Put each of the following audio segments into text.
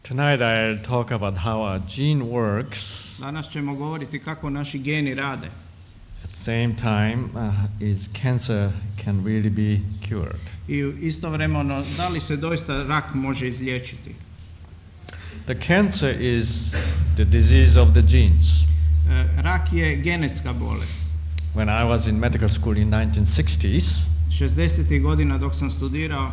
Tonight I'll talk about how our gene works. Danas ćemo govoriti kako naši geni rade. At the same time, is cancer can really be cured. I istovremeno, da li se doista rak može izliječiti? The cancer is the disease of the genes. Rak je genetska bolest. When I was in medical school in 1960s, 60. godina dok sam studirao,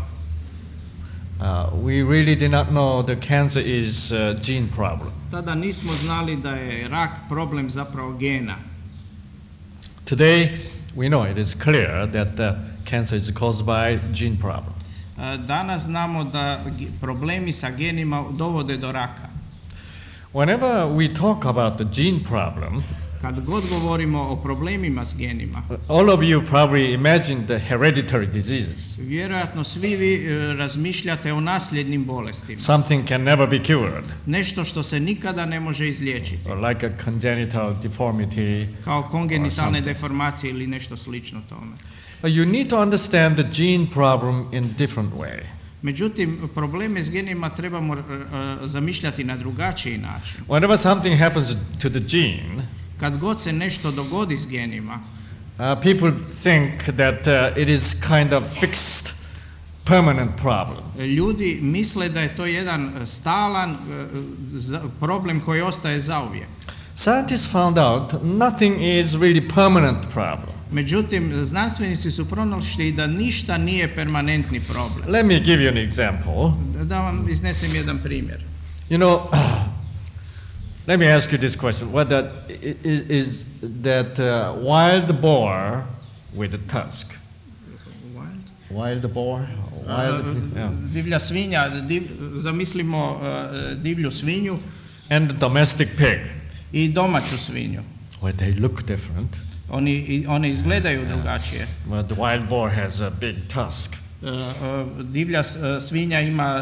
we really did not know the cancer is a gene problem. tada nismo znali da je rak problem zapravo gena. Today, we know it is clear that cancer is caused by gene problem. Danas znamo da problemi sa genima dovode do raka. Whenever we talk about the gene problem, Kad god govorimo o problemima s genima, all of you probably imagine the hereditary diseases. vjerojatno svi vi razmišljate o nasljednim bolestima. Something can never be cured, Nešto što se nikada ne može izliječiti. or like a congenital deformity. Kao kongenitalne something. deformacije ili nešto slično tome. But you need to understand the gene problem in different way. Međutim, probleme s genima trebamo zamišljati na drugačiji način. Whenever something happens to the gene, Kad god se nešto dogodi s genima, people think that it is kind of fixed, permanent problem. ljudi misle da je to jedan stalan problem koji ostaje zauvijek. Scientists found out nothing is really permanent problem. Međutim, znanstvenici su pronašli da ništa nije permanentni problem. Let me give you an example. Da vam iznesem jedan primjer. You know, let me ask you this question: whether is that wild boar with a tusk? Wild boar? Yeah. Divlja svinja, zamislimo divlju svinju And the domestic pig. i domaću svinju. Well, they look different. One izgledaju drugačije. But the wild boar has a big tusk. Divlja svinja ima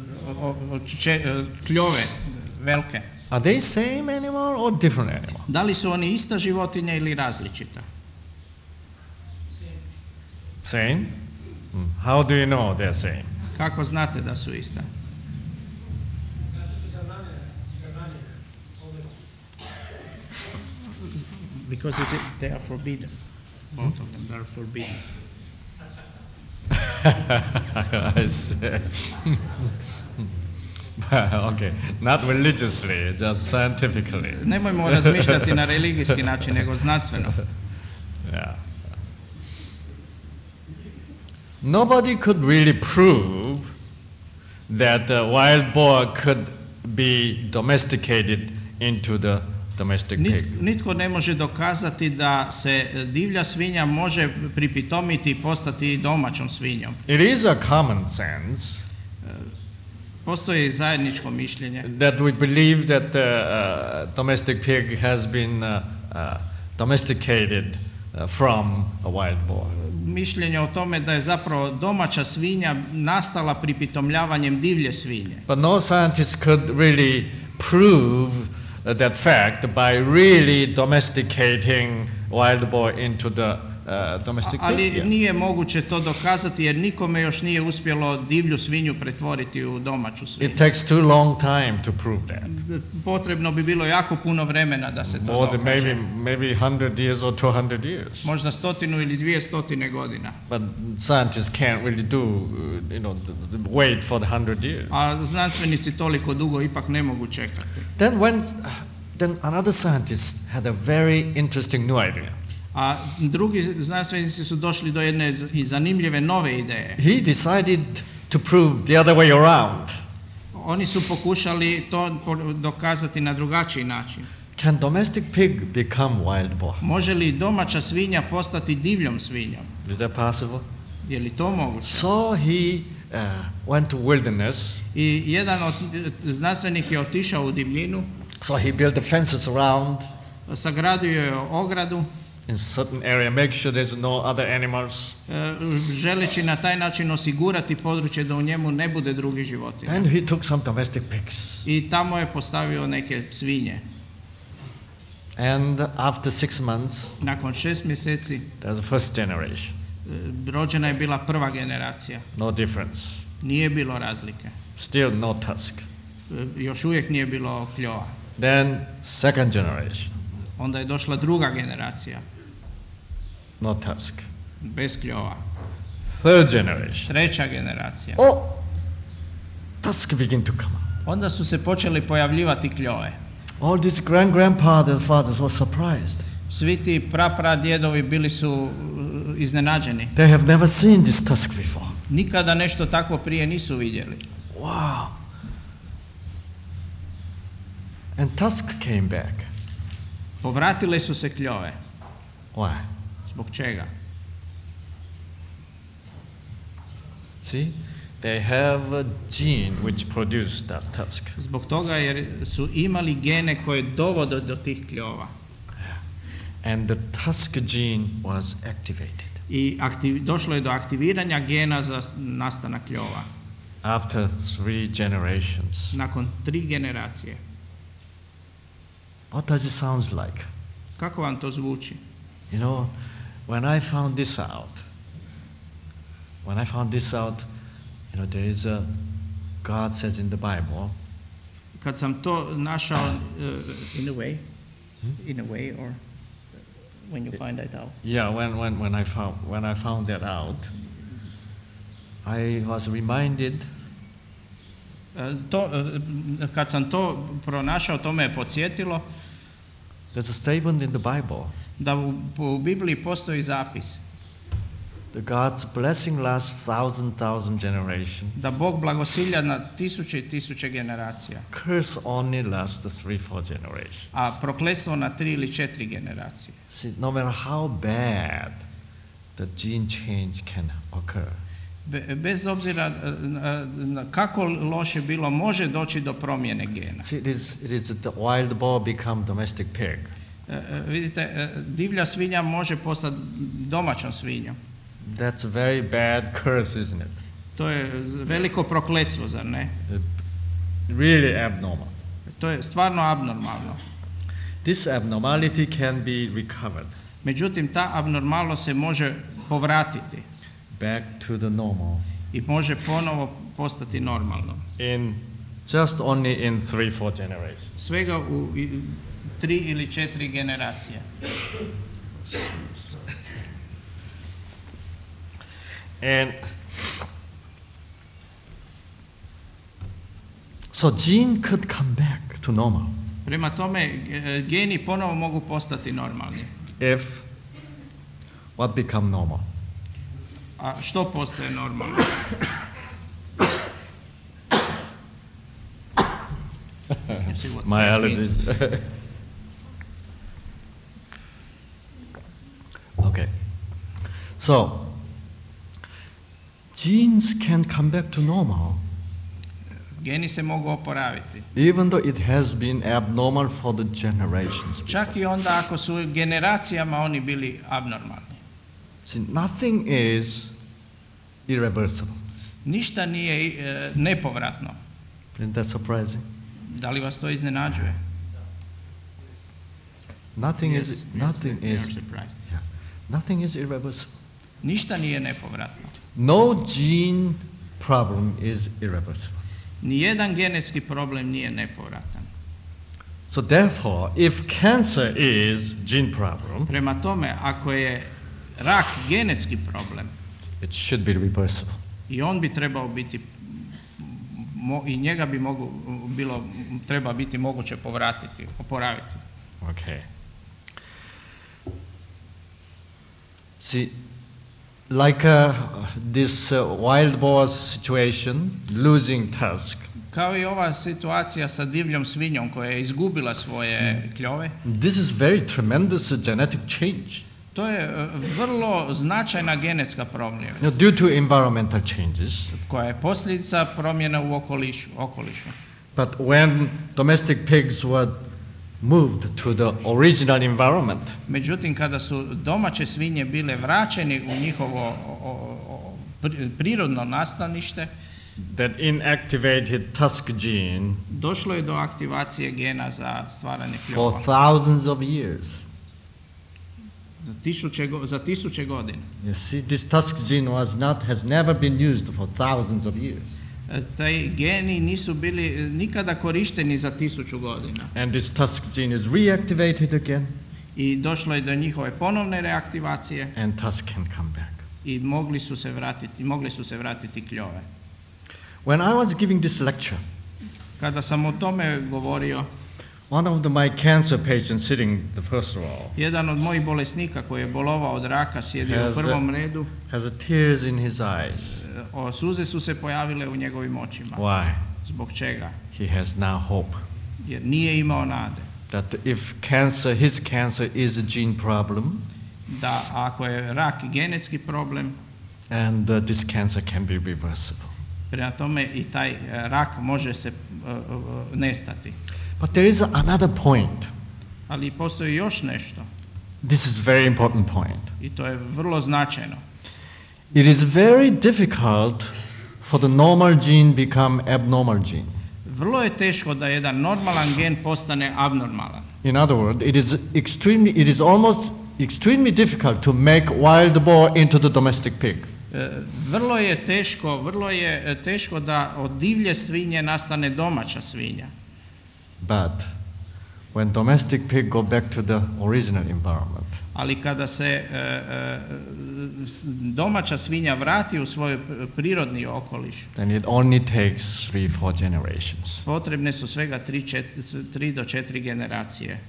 kljove velike. Are they same animal or different animal? Da li su oni ista životinja ili različita? Same? How do you know they're same? Kako znate da su ista? Because they are forbidden. Both of them, they are forbidden. I see. Okay, not religiously, just scientifically. Nemojmo razmišljati na religijski način, nego znanstveno. Yeah. Nobody could really prove that the wild boar could be domesticated into the domestic pig. Nitko ne može dokazati da se divlja svinja može pripitomiti i postati domaćom svinjom. It is a common sense Postoji zajedničko mišljenje that we believe that the domestic pig has been domesticated from a wild boar. mišljenje o tome da je zapravo domaća svinja nastala pripitomljavanjem divlje svinje. But no scientist could really prove that fact by really domesticating wild boar into the domestic Ali pig. nije moguće to dokazati jer nikome još nije uspjelo divlju svinju pretvoriti u domaću svinju. It takes too long time to prove that. Potrebno bi bilo jako puno vremena da se to More than dokaže. maybe 100 years or 200 years. Možda 100 ili 200 godina. But scientists can't really do, wait for the 100 years. A znanstvenici toliko dugo ipak ne mogu čekati. Then another scientist had a very interesting new idea. A drugi znanstvenici su došli do jedne zanimljive nove ideje. He decided to prove the other way around. Oni su pokušali to dokazati na drugačiji način. Can domestic pig become wild boar? Može li domaća svinja postati divljom svinjom? Is that possible? Je li to moguće? So he went to wilderness. I jedan od znanstvenika je otišao u divljinu. So he built the fences around Sagradio je ogradu. in certain area, make sure there's no other animals. Želeći na taj način osigurati područje da u njemu ne bude drugih životinja. And he took some domestic pigs. I tamo je postavio neke svinje. And after 6 months, Nakon 6 mjeseci there's the first generation. rođena je bila prva generacija. No difference. Nije bilo razlike. Still no tusk. još uvijek nije bilo kljova. Then second generation, Onda je došla druga generacija, no tusk. bez kljova. Third generation, Treća generacija. oh, tusk begin to come out. Onda su se počeli pojavljivati kljove. All these grandfathers were surprised. Svi ti prapradjedovi bili su iznenađeni. They have never seen this tusk before. Nikada nešto takvo prije nisu vidjeli. Wow. And tusk came back. Povratile su se kljove. Why? Zbog čega? See, they have a gene which produced that tusk. Zbog toga jer su imali gene koje dovode do tih kljova. And the tusk gene was activated. I došlo je do aktiviranja gena za nastanak kljova. After 3 generations. Nakon 3 generacije. What does it sound like? Kako vam to zvuči? You know, when I found this out, you know, there is a, God says in the Bible, Kad sam to našao in a way or when you find it out. yeah, when I found that out, I was reminded Kad sam to pronašao, to me je podsjetilo there's a statement in the Bible. da u Bibliji postoji zapis The God's blessing lasts thousand generation. da Bog blagosilja na tisuće i tisuće generacija, Curse only lasts 3-4 generation. a prokletstvo na 3 ili 4 generacije. See, no matter how bad the gene change can occur, Bez obzira kako loše bilo, može doći do promjene gena. see, it is the wild boar become domestic pig. Vidite, divlja svinja može postati domaćom svinjom. That's a very bad curse, isn't it? To je veliko prokletstvo, zar ne? Really abnormal. To je stvarno abnormalno. This abnormality can be recovered Međutim, ta abnormalnost se može povratiti back to the normal i može ponovo postati normalno. in just only in 3-4 generations. Svega u 3 ili 4 generacije. And so gene could come back to normal Prema tome, geni ponovo mogu postati normalni. if what become normal? A što postaje normalno? You see what My size allergies. means? Okay. So genes can come back to normal Geni se mogu oporaviti. even though it has been abnormal for the generations. Čak i onda ako su generacijama oni bili abnormalni. See, nothing is irreversible. Ništa nije nepovratno. Isn't that surprising? Da li vas to iznenađuje? Nothing Yes, is yes, nothing they is are surprised. yeah, nothing is irreversible. Ništa nije nepovratno. No gene problem is irreversible. Nijedan genetski problem nije nepovratan. So therefore, if cancer is gene problem, Prema tome, ako je rak genetski problem, it should be reversible. i on bi trebao biti, i njega bi treba biti moguće oporaviti. Okay. See, like this wild boar situation, losing tusk, Kao i ova situacija sa divljom svinjom koja je izgubila svoje kljove, this is very tremendous genetic change. to je vrlo značajna genetska promjena Due to environmental changes. koja je posljedica promjena u okolišu. But when domestic pigs were moved to the original environment, Međutim, kada su domaće svinje bile vraćeni u njihovo prirodno nastanište, that inactivated tusk gene došlo je do aktivacije gena za stvaranje for kljova thousands of years. za tisuće godina. You see, this tusk gene has never been used for thousands of years. Taj geni nisu bili nikada korišteni za 1000 godina. And this tusk gene is reactivated again, I došlo je do njihove ponovne reaktivacije and tusk can come back. i mogle su se vratiti kljove. When I was giving this lecture, Kada sam o tome govorio, one of my cancer patients sitting the first row jedan od mojih bolesnika koji je bolovao od raka sjedio u prvom redu, has tears in his eyes. suze su se pojavile u njegovim očima. Why? Zbog čega? He has now hope Jer nije imao nade. that if his cancer is a gene problem, Da ako je rak genetski problem, and this cancer can be reversible. prema tome i taj rak može se nestati. But there is another point. Ali postoji još nešto This is very important point. i to je vrlo značajno. It is very difficult for the normal gene become abnormal gene. Vrlo je teško da jedan normalan gen postane abnormalan. In other words, it is almost extremely difficult to make wild boar into the domestic pig. Vrlo je teško da od divlje svinje nastane domaća svinja. But when domestic pig go back to the original environment, Ali kada se domaća svinja vrati u svoj prirodni okoliš, then it only takes 3-4 generations. potrebne su svega 3 do 4 generacije.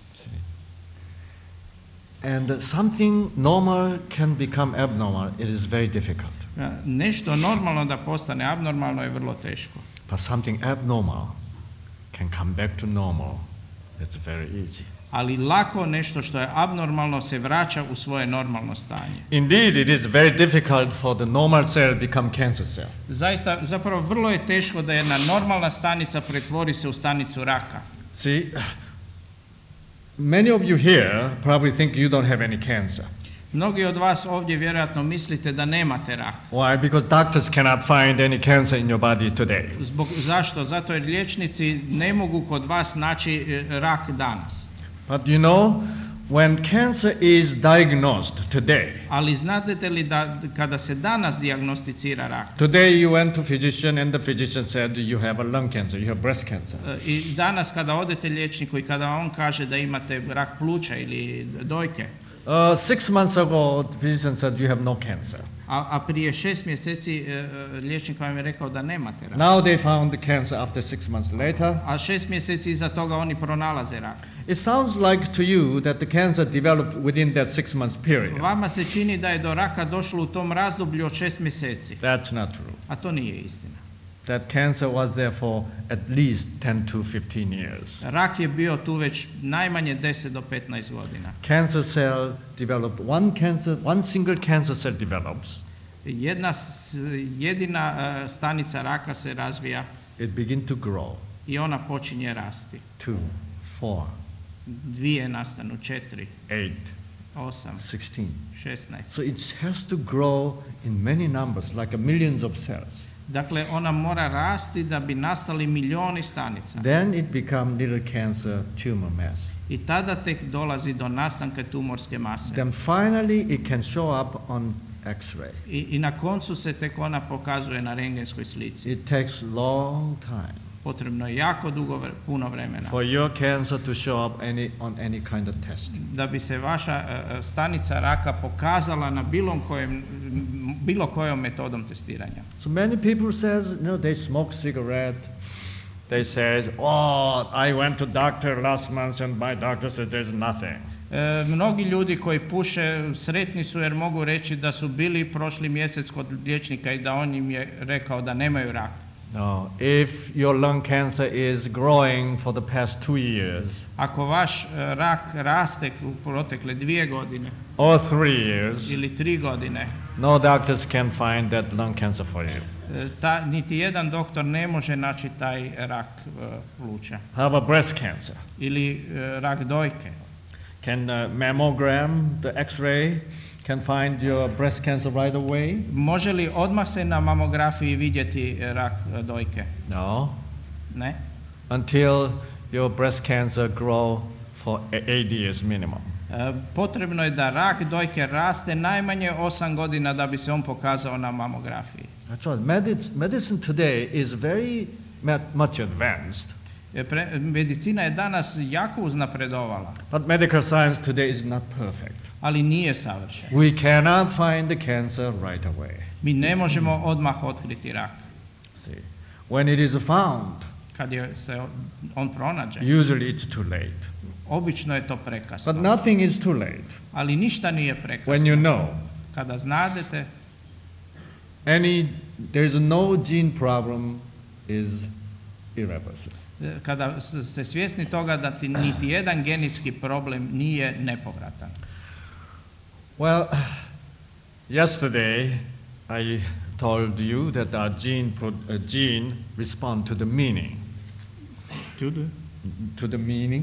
And something normal can become abnormal. It is very difficult. Nešto normalno da postane abnormalno je vrlo teško. But something abnormal can come back to normal. It's very easy. Ali lako nešto što je abnormalno se vraća u svoje normalno stanje. Indeed, it is very difficult for the normal cell become cancer cell. Zapravo vrlo je teško da jedna normalna stanica pretvori se u stanicu raka. See, many of you here probably think you don't have any cancer. Mnogi od vas ovdje vjerojatno mislite da nemate rak. Why? Because doctors cannot find any cancer in your body today. Zašto? Zato jer liječnici ne mogu kod vas naći rak danas. But you know, when cancer is diagnosed today, Ali znate li da kada se danas dijagnosticira rak, today you went to physician and the physician said you have a lung cancer, you have breast cancer. I danas kada odete liječniku i kada on kaže da imate rak pluća ili dojke, 6 months ago, the physician said you have no cancer. a prije 6 mjeseci liječnik vam je rekao da nemate rak. Now they found the cancer after 6 months later. A 6 mjeseci iza toga oni pronalaze rak. It sounds like to you that the cancer developed within that 6 months period. Vama se čini da je do raka došlo u tom razdoblju od 6 mjeseci. That's not true. A to nije istina. That cancer was there for at least 10 to 15 years. Rak je bio tu već najmanje 10 do 15 godina. Cancer cell developed, one single cancer cell develops. Jedina stanica raka se razvija. It begins to grow. I ona počinje rasti. 2, 4, 2 nastanu, 4, 8, 8, 16. 16. So it has to grow in many numbers, like millions of cells. Dakle, ona mora rasti da bi nastali milijuni stanica. Then it becomes little cancer tumor mass. I tada tek dolazi do nastanka tumorske mase. Then finally it can show up on X-ray. I na koncu se tek ona pokazuje na rentgenskoj slici. It takes long time. Potrebno je jako puno vremena. For your cancer to show up on any kind of test. Da bi se vaša stanica raka pokazala na bilo kojom metodom testiranja. So many people says, they smoke cigarette. They says, I went to doctor last month and my doctor says there's nothing. Mnogi ljudi koji puše sretni su jer mogu reći da su bili prošli mjesec kod liječnika i da on im je rekao da nemaju rak. No, if your lung cancer is growing for the past 2 years, ako vaš rak raste u protekle 2 godine or 3 years, ili 3 godine, no doctors can find that lung cancer for you. Niti jedan doktor ne može naći taj rak pluća. How about breast cancer? Ili rak dojke. Can mammogram, the X-ray, can find your breast cancer right away? Može li odmah se na mamografiji vidjeti rak dojke? No. Ne. Until your breast cancer grow for 8 years minimum. Potrebno je da rak dojke raste najmanje 8 godina da bi se on pokazao na mamografiji. That's right. Medicine today is very much advanced. Medicina je danas jako uznapredovala, But medical science today is not perfect. ali nije savršena. We cannot find the cancer right away. Mi ne možemo odmah otkriti rak. See, when it is found, Kad se on pronađe, usually it's too late. obično je to prekasno. But nothing is too late. Ali ništa nije prekasno. When you know, Kada znadete, there is no gene problem is irreversible. kada ste svjesni toga da niti jedan genetski problem nije nepovratan. Well, yesterday I told you that our gene respond to the meaning. To the meaning.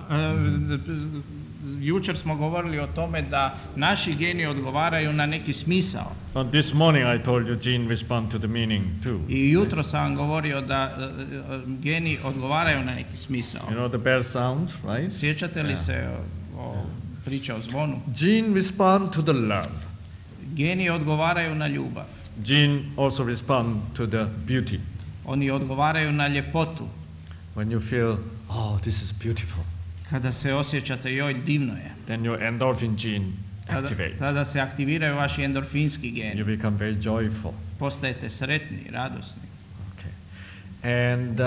Jučer smo govorili o tome da naši geni odgovaraju na neki smisao. But this morning I told you gene respond to the meaning too. I jutro sam vam govorio da geni odgovaraju na neki smisao. You know the bell sound, right? Sjećate li se o priče o zvonu? Gene respond to the love. Geni odgovaraju na ljubav. Gene also respond to the beauty. Oni odgovaraju na ljepotu. When you feel, oh, this is beautiful, Kada se osjećate, joj, divno je. then your endorphin gene activates. Tada se aktiviraju vaši endorfinski geni. You become very joyful. Postajete sretni, radosni. Okay. And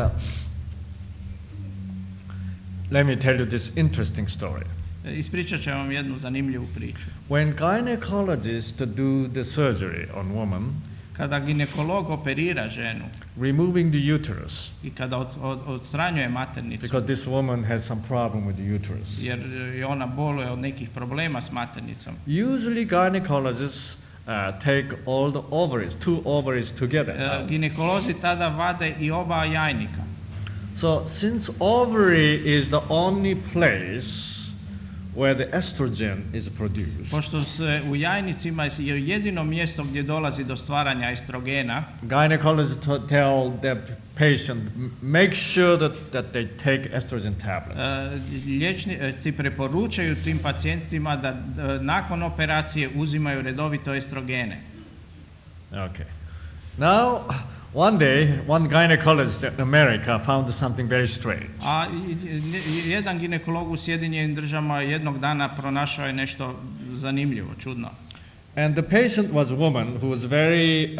let me tell you this interesting story. Ispričat ću vam jednu zanimljivu priču. When gynecologists do the surgery on woman, Kada ginekolog operira ženu removing the uterus, i kada odstranjuje maternicu, because this woman has some problem with the uterus. jer je ona boluje od nekih problema s maternicom. Usually gynecologists take all the ovaries, two ovaries together. Ginekolozi tada vade i oba jajnika. So since ovary is the only place where the estrogen is produced, Pošto se u jajnicima je jedino mjesto gdje dolazi do stvaranja estrogena, gynecologists tell their patient, make sure that they take estrogen tablets. liječnici preporučuju tim pacijentima da nakon operacije uzimaju redovito estrogene. Okay. Now, one day, one gynecologist in America found something very strange. A jedan ginekolog u Sjedinjenim Državama jednog dana pronašao je nešto zanimljivo, čudno. And the patient was a woman who was very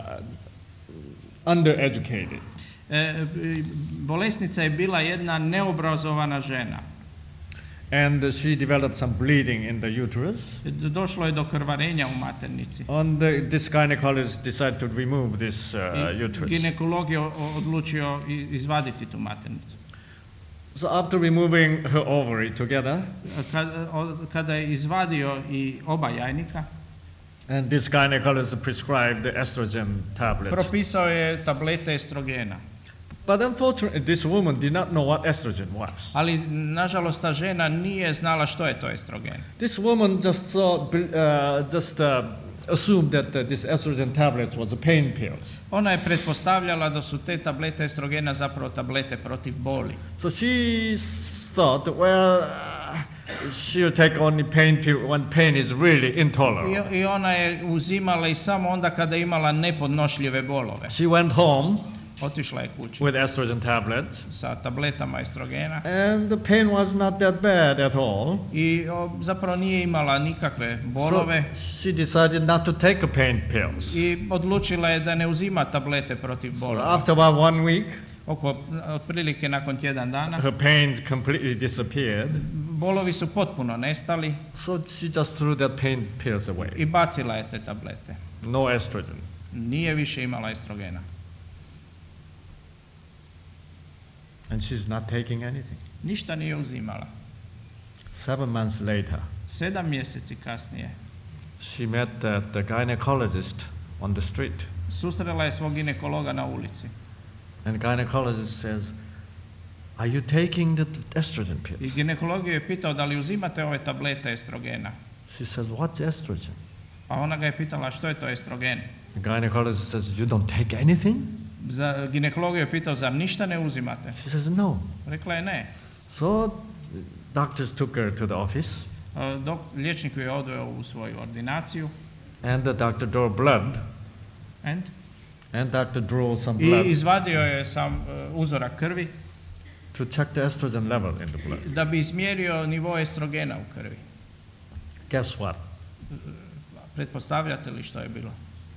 undereducated. Bolesnica je bila jedna neobrazovana žena. And she developed some bleeding in the uterus. Došlo je do krvarenja u maternici. And this gynecologist decided to remove this uterus. Ginekolog je odlučio izvaditi tu maternicu. So after removing her ovary together, Kada je izvadio i oba jajnika, and this gynecologist prescribed the estrogen tablets. propisao je tablete estrogena. But unfortunately, this woman did not know what estrogen was. Ali nažalost ta žena nije znala što je to estrogen. This woman just assumed that this estrogen tablets was a pain pills. Ona je pretpostavljala da su te tablete estrogena zapravo tablete protiv boli. So she thought, well, she'll take only pain pill when pain is really intolerable. I ona je uzimala i samo onda kada je imala nepodnošljive bolove. She went home Otišla je kući with estrogen tablets, sa tabletama estrogena and the pain was not that bad at all. i zapravo nije imala nikakve bolove. So she decided not to take a pain pills. I odlučila je da ne uzima tablete protiv bolova. After about 1 week, Otprilike nakon tjedan dana her pains completely disappeared. bolovi su potpuno nestali So she just threw that pain pills away. i bacila je te tablete. No estrogen. Nije više imala estrogena. And she's not taking anything. Ništa nije uzimala. 7 months later, 7 mjeseci kasnije she met the gynecologist on the street. susrela je svog ginekologa na ulici. And the gynecologist says, are you taking the estrogen I pills? ginekolog je pitao da li uzimate ove tablete estrogena. She says, what's estrogen? A ona ga je pitala što je to estrogen. The gynecologist says, you don't take anything? Ginekolog je pitao zar ništa ne uzimate. She says, no. Rekla je ne. So doctors took her to the office, Liječnik ju je odveo u svoju ordinaciju. and the doctor drew blood. And? And doctor drew some blood I izvadio je sam uzorak krvi to check the estrogen level in the blood. da bi izmjerio nivo estrogena u krvi. Guess what? Pretpostavljate li što je bilo?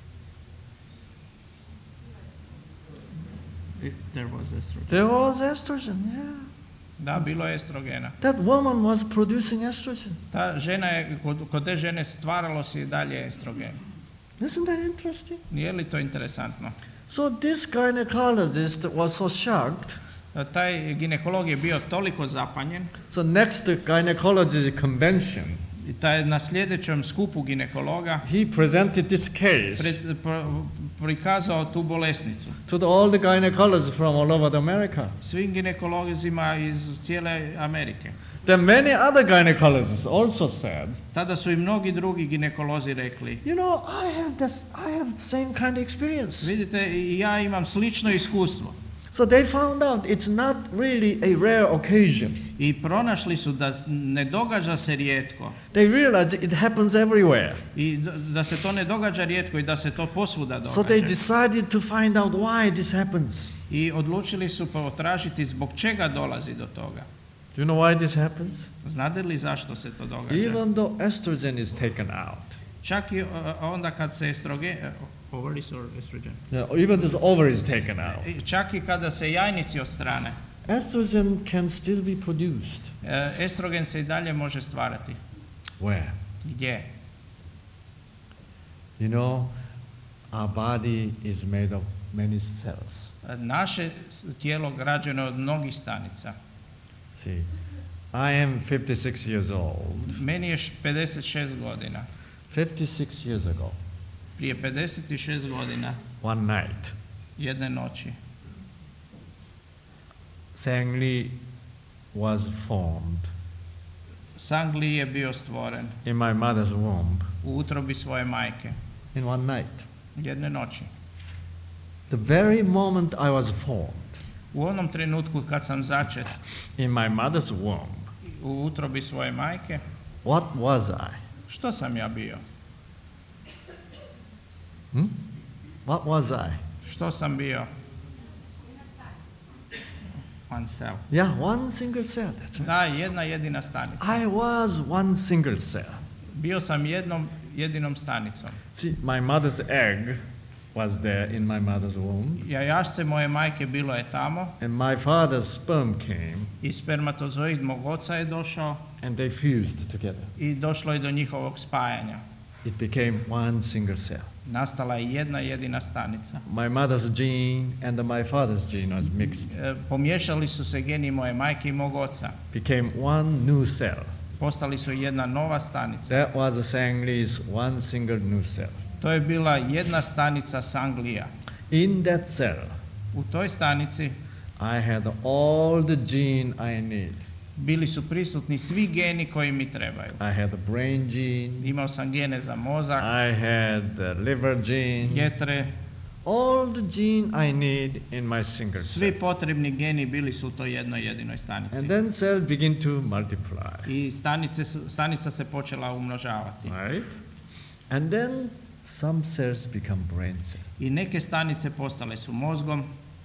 There was estrogen. There was estrogen, yeah. Da, bilo je estrogena. That woman was producing estrogen. Ta žena je, kod te žene stvaralo se i dalje estrogen. Isn't that interesting? Nije li to interesantno? So this gynecologist was so shocked. Taj ginekolog je bio toliko zapanjen. So next gynecology convention, I taj na sljedećem skupu ginekologa he presented this case prikazao tu bolesnicu. to all the gynecologists from all over America. Svim ginekolozima iz cijele Amerike. Then many other gynecologists also said, Tada su i mnogi drugi ginekolozi rekli, you know, I have the same kind of experience. vidite, i ja imam slično iskustvo. So they found out it's not really a rare occasion. I pronašli su da ne događa se rijetko. They realized it happens everywhere. I da se to ne događa rijetko i da se to posvuda događa. So they decided to find out why this happens. I odlučili su potražiti zbog čega dolazi do toga. Do you know why this happens? Znate li zašto se to događa? Even though estrogen is taken out. Čak i onda kad se estrogen, ovaries or estrogen? Yeah, even the ovary is taken out. Čak i kada se jajnici odstrane, Estrogen can still be produced. estrogen se i dalje može stvarati. Where? Gdje? You know, our body is made of many cells. Naše tijelo građeno je od mnogih stanica. See, I am 56 years old. Meni je 56 godina. 56 years ago, Prije 56 godina, one night, jedne noći, Sangli was formed Sangli je bio stvoren in my mother's womb u utrobi svoje majke. in one night. Jedne noći. The very moment I was formed U onom trenutku kad sam začet in my mother's womb, u utrobi svoje majke, what was I? što sam ja bio? What was I? Što sam bio? One cell. Yeah, one single cell. That's right. Da, jedna jedina stanica. I was one single cell. Bio sam jedinom stanicom. See, my mother's egg was there in my mother's womb, Jajašce moje majke bilo je tamo and my father's sperm came, i spermatozoid mog oca je došao and they fused together. i došlo je do njihovog spajanja. It became one single cell. Nastala je jedna jedina stanica. My mother's gene and my father's gene was mixed. Pomiješali su se geni moje majke i mog oca. Became one new cell. Postali su jedna nova stanica. That was a Sangli's one single new cell. To je bila jedna stanica Sanglija. In that cell, U toj stanici I had all the gene I need. bili su prisutni svi geni koji mi trebaju. I had the brain gene. Imao sam gene za mozak, I had the liver gene. jetre, All the gene I need in my single svi cell. potrebni geni bili su u toj jednoj jedinoj stanici. And then cell begin to multiply. I stanica se počela umnožavati. Right? And then some cells become brain cell. I neke stanice postale su mozgom.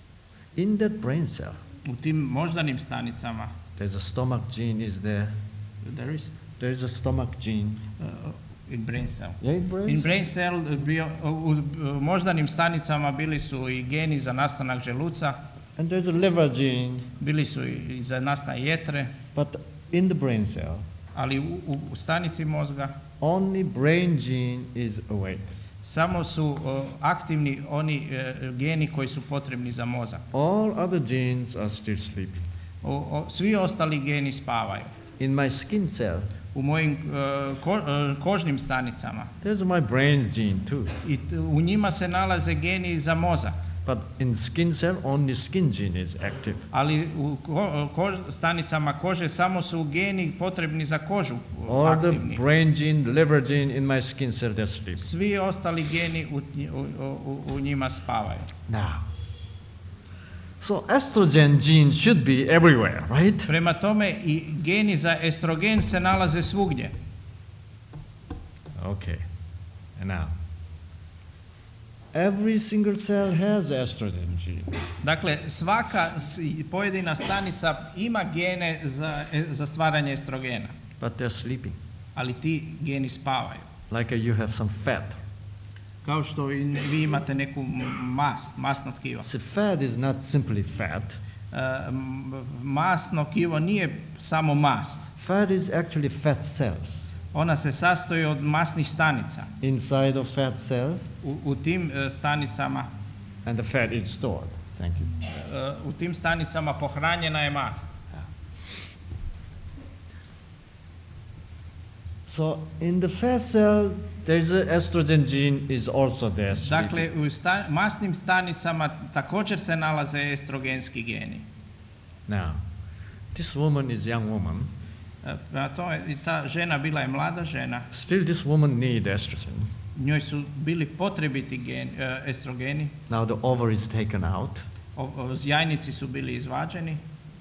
In that brain cell, U tim moždanim stanicama there's a stomach gene is there. There is a stomach gene. in brain cell. Yeah, in brain In cell. brain cell u moždanim stanicama bili su i geni za nastanak želuca, And there's a liver gene. bili su i za nastanak jetre, But in the brain cell, ali u stanici mozga only brain gene is awake. samo su aktivni oni geni koji su potrebni za mozak. All other genes are still sleeping. Svi ostali geni spavaju. In my skin cell, U mojim kožnim stanicama there's my brain gene too. i u njima se nalaze geni za mozak. But in skin cell, only skin gene is active. Ali u stanicama kože samo su geni potrebni za kožu All the aktivni. brain gene, liver gene in my skin cell, they're sleeping. Svi ostali geni u njima spavaju. Now, so estrogen gene should be everywhere, right? Prema tome i geni za estrogen se nalaze svugdje. Okay. And now, every single cell has estrogen gene. Dakle, svaka pojedina stanica ima gene za stvaranje estrogena, But they're sleeping. ali ti geni spavaju. Like you have some fat. Kao što vi imate neku masno tkivo. So fat is not simply fat. Masno tkivo nije samo mast. Fat is actually fat cells. Ona se sastoji od masnih stanica. Inside of fat cells, U tim stanicama, and the fat is stored. Thank you. u tim stanicama pohranjena je mast. So in the fat cell, there's a estrogen gene is also there. Dakle, u masnim stanicama također se nalaze estrogenski geni. Now, this woman is young woman. Ta žena bila je mlada žena. Still this woman need estrogen. Njoj su bili potrebiti estrogeni. Now the ovary is taken out. Jajnici su bili izvađeni.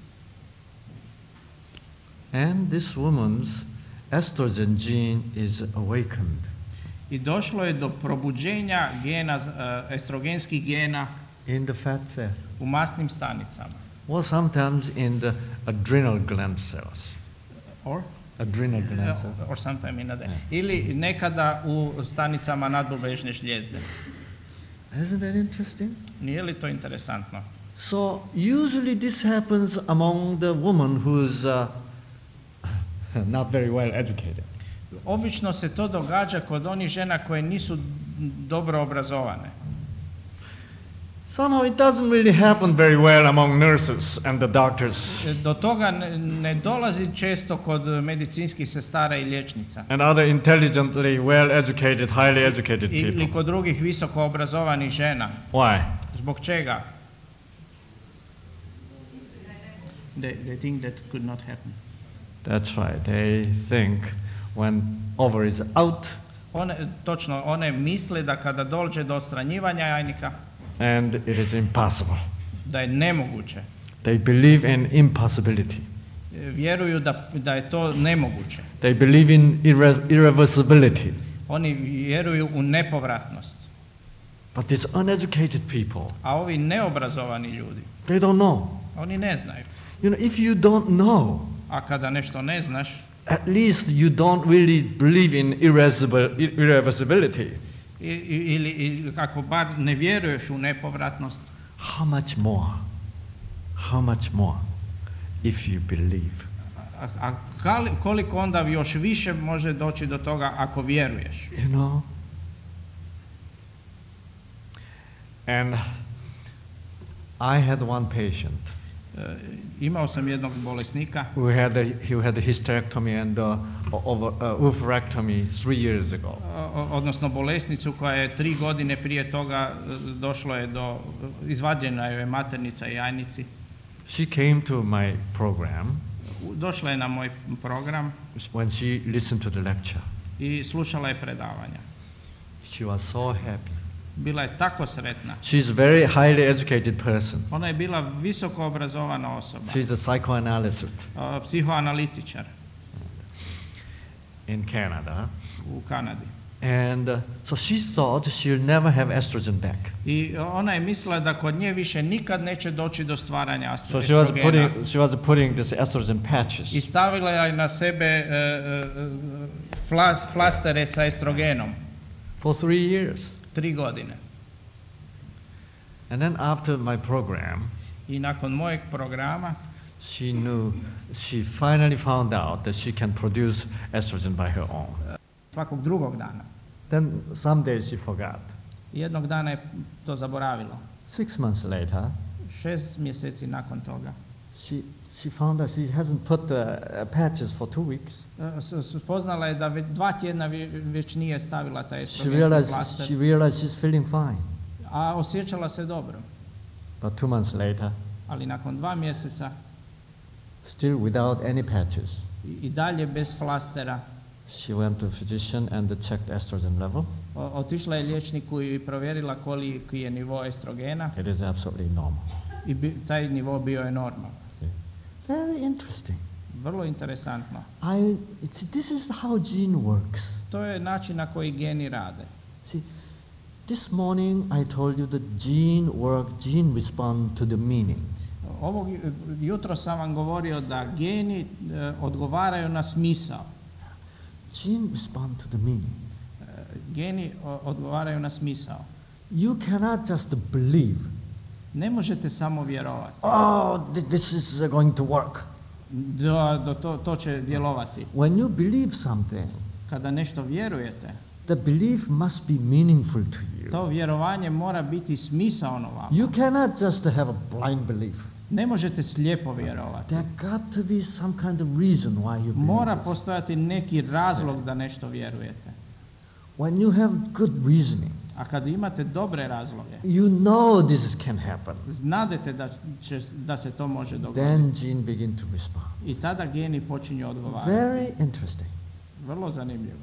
And this woman's estrogen gene is awakened. I došlo je do probuđenja gena, estrogenskih gena In the fat cell. u masnim stanicama. Or sometimes in the adrenal gland cells. Or? Adrenal gland cells. Or sometime in the Ili nekada u stanicama nadbubežne žljezde. Isn't that interesting? Nije li to interesantno? So usually this happens among the woman who's not very well educated. Obično se to događa kod onih žena koje nisu dobro obrazovane. Somehow it doesn't really happen very well among nurses and the doctors Do toga ne dolazi često kod medicinskih sestara i liječnica. and other intelligently well educated, highly educated Ili people. kod drugih visoko obrazovanih žena. Why? Zbog čega? They think that could not happen. That's right. They think when ovary is out One misle da kada dođe do odstranjivanja jajnika, and it is impossible. da je nemoguće. They believe in impossibility. Vjeruju da je to nemoguće. They believe in irreversibility. Oni vjeruju u nepovratnost. But these uneducated people, A ovi neobrazovani ljudi, they don't know. oni ne znaju. You know, if you don't know, A kada nešto ne znaš, at least you don't really believe in irreversibility. ili ako bar ne vjeruješ u nepovratnost, How much more if you believe? koliko onda još više može doći do toga ako vjeruješ. You know? And I had one patient Imao sam jednog bolesnika who had a hysterectomy and oophorectomy 3 years ago. odnosno bolesnicu koja je 3 godine prije toga došlo je do, izvađena je maternica i jajnici. She came to my program Došla je na moj program when she listened to the lecture. i slušala je predavanja. She was so happy. Bila je tako sretna. She's a very highly educated person. Ona je bila visoko obrazovana osoba. She's a psychoanalyst Psihoanalitičar in Canada. u Kanadi. And so she thought she'll never have estrogen back. I ona je mislila da kod nje više nikad neće doći do stvaranja So estrogena. she was putting this estrogen patches. I stavila je na sebe flastere sa estrogenom. For 3 years. 3 godine. And then after my program, I nakon mojeg programa she finally found out that she can produce estrogen by her own. svakog drugog dana. Then some days she forgot. Jednog dana je to zaboravilo. 6 months later, 6 mjeseci nakon toga she found out she hasn't put patches for 2 weeks. spoznala je da već 2 tjedna već nije stavila taj She estrogenski plaster, realized she's feeling fine. a osjećala se dobro. But 2 months later, Ali nakon 2 mjeseca still without any patches, i dalje bez flastera, she went to a physician and checked estrogen level. otišla je liječniku i provjerila koliki je nivo estrogena It is absolutely normal. i taj nivo bio je normalan. Very interesting. Vrlo interesantno. This is how gene works. To je način na koji geni rade. See, This morning I told you the gene work, gene respond to the meaning. Ovog jutro sam vam govorio da geni odgovaraju na smisao. Gene respond to the meaning. Geni odgovaraju na smisao. You cannot just believe. Ne možete samo vjerovati. Oh, this is going to work. To će djelovati. When you believe something, kada nešto vjerujete, the belief must be meaningful to you. To vjerovanje mora biti smisaono vama. You cannot just have a blind belief. Ne možete slijepo vjerovati. There got to be some kind of reason why you believe. Mora postojati neki razlog da nešto vjerujete. When you have good reasoning, a kad imate dobre razloge, you know this can happen. Znadete da se to može dogoditi. Then gene begin to respond. I tada geni počinju odgovarati. Very interesting. Vrlo zanimljivo.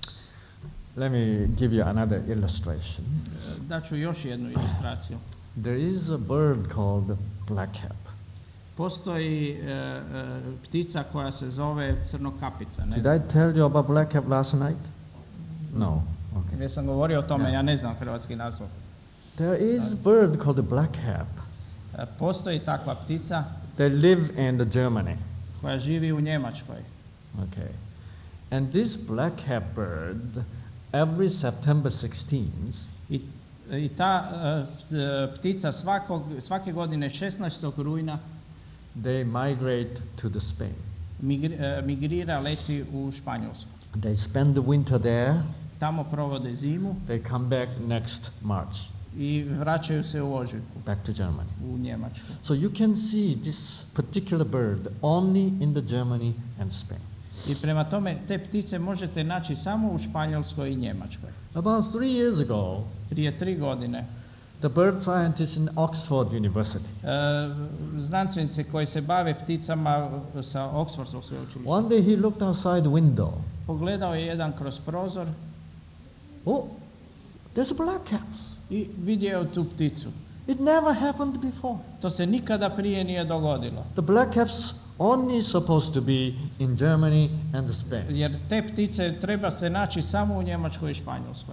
Let me give you another illustration. Daću još jednu ilustraciju. There is a bird called blackcap. Postoji ptica koja se zove crnokapica. Did I tell you about blackcap last night? No. Okay. Jesam govorio o tome, ja ne znam hrvatski naslov. There is a bird called the blackcap. Postoji takva ptica. They live in Germany. Koja živi u Njemačkoj. Okay. And this blackcap bird, every September 16th, I ta ptica svake godine 16. rujna they migrate to the Spain. Migrira, leti u Španjolsku. They spend the winter there. Tamo provode zimu. They come back next March. I vraćaju se u ožujku. Back to Germany. U Njemačku. So you can see this particular bird only in the Germany and Spain. I prema tome te ptice možete naći samo u Španjolskoj i Njemačkoj. About 3 years ago, prije 3 godine, the bird scientist in Oxford University, znanstvenici koji se bave pticama sa Oxfordskog sveučilišta, one day he looked outside the window. Pogledao je jedan kroz prozor. Oh, there's a blackcap. I vidio tu pticu. It never happened before. To se nikada prije nije dogodilo. The blackcaps only supposed to be in Germany and Spain. Jer te ptice treba se naći samo u Njemačkoj i Španjolskoj.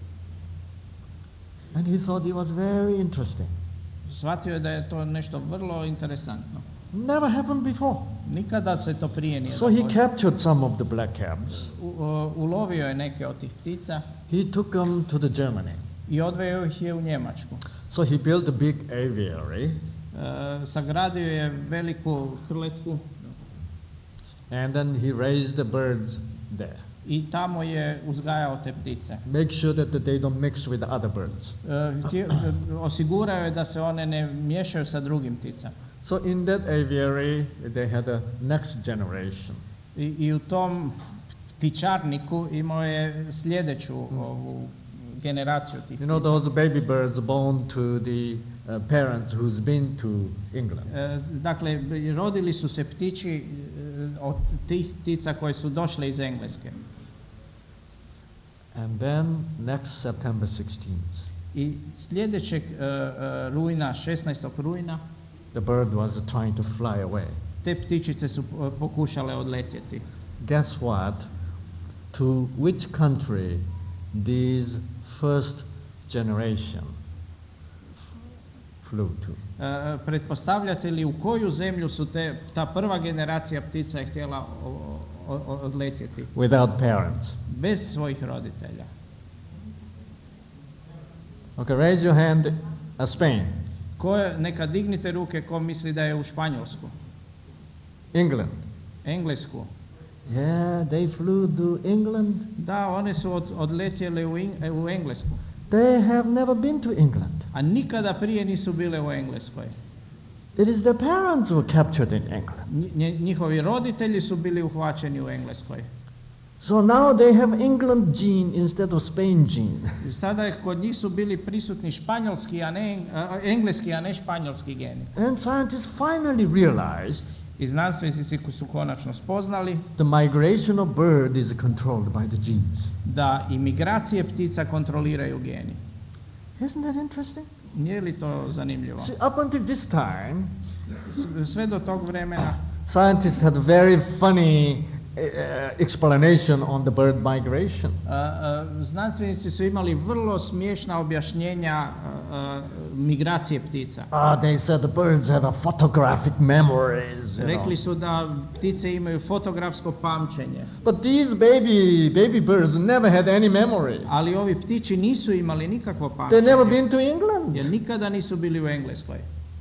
And he thought it was very interesting. Shvatio je da je to nešto vrlo interesantno. Never happened before. Nikada se to prije nije dogodilo. So he captured some of the blackcaps. Ulovio je neke od tih ptica. He took them to the Germany. I odveo ih je u Njemačku. So he built a big aviary. Sagradio je veliku krletku. And then he raised the birds there. I tamo je uzgajao te ptice. Make sure that they don't mix with the other birds. Osigurao je da se one ne miješaju sa drugim pticama. So in that aviary they had a next generation. I u tom ptičarniku imao je sljedeću ovu generaciju tih. You know those baby birds born to the parents who's been to England. Dakle, rodili su se ptići od tih ptica koje su došle iz Engleske. And then next September 16th. I sljedećeg rujna, 16. rujna, the bird was trying to fly away. Te ptičice su pokušale odletjeti. Guess what? To which country these first generation flew to? Pretpostavljate li u koju zemlju su ta prva generacija ptica je htjela odletjeti? Without parents. Bez svojih roditelja. Okay, raise your hand. Spain. Neka dignite ruke ko misli da je u Španjolsku. England. Englesku. Yeah, they flew to England. Da, one su odletjele u Englesku. They have never been to England. A nikada prije nisu bile u Engleskoj. It is their parents who were captured in England. Njihovi roditelji su bili uhvaćeni u Engleskoj. So now they have England gene instead of Spain gene. Sada kod njih su bili prisutni španjolski, a ne engleski, a ne španjolski geni. And scientists finally realized i znanstvenici su konačno spoznali the migration of bird is controlled by the genes. Da imigracije ptica kontroliraju geni. Isn't that interesting? Nije li to zanimljivo? See, up until this time, sve do tog vremena scientists had very funny explanation on the bird migration. Znanstvenici su imali vrlo smiješna objašnjenja migracije ptica. They said the birds have a photographic memories. Rekli su da ptice imaju fotografsko pamćenje. But these baby birds never had any memory. Ali ovi ptići nisu imali nikakvo They pamćenje. never been to England. Jer nikada nisu bili u Engleskoj.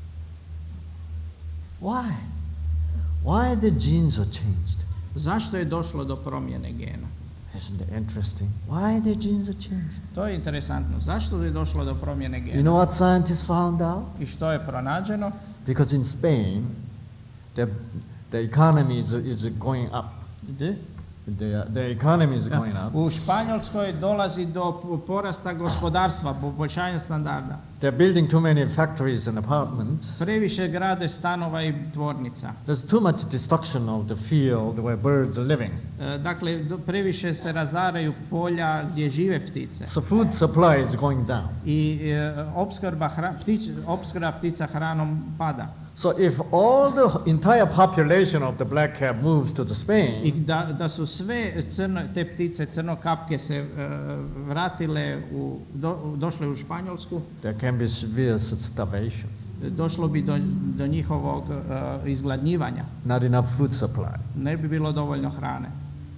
Why? Why the genes are changed? Zašto je došlo do promjene gena? Isn't it interesting? Why the genes are changed? To je interesantno. Zašto je došlo do promjene gena? You know what scientists found out? I što je pronađeno? Because in Spain, the economy is going up. The economy is going up. U Španjolskoj dolazi do porasta gospodarstva, poboljšanja standarda. They're building too many factories and apartments. Previše grade stanova i tvornica. There's too much destruction of the field where birds are living. Dakle, previše se razaraju polja gdje žive ptice. So food supply is going down. I opskrba ptica hranom pada. So if all the entire population of the black cap moves to the Spain, I da su sve te ptice crnokapke se vratile došle u Španjolsku, there can be severe starvation. Došlo bi do njihovog izgladnjivanja. Not enough food supply. Ne bi bilo dovoljno hrane.